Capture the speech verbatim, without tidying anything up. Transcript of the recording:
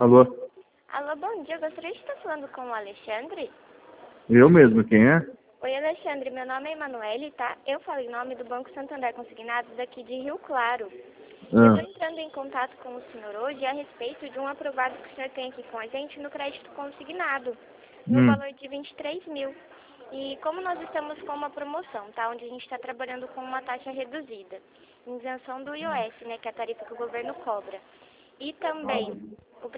Alô? Alô, bom dia. Eu gostaria de estar falando com o Alexandre. Eu mesmo, quem é? Oi, Alexandre. Meu nome é Emanuele, tá? Eu falo em nome do Banco Santander Consignados daqui de Rio Claro. Eu Ah, estou entrando em contato com o senhor hoje a respeito de um aprovado que o senhor tem aqui com a gente no crédito consignado, no hum, valor de vinte e três mil. E como nós estamos com uma promoção, tá? Onde a gente está trabalhando com uma taxa reduzida, isenção do I O S, né? Que é a tarifa que o governo cobra. E também o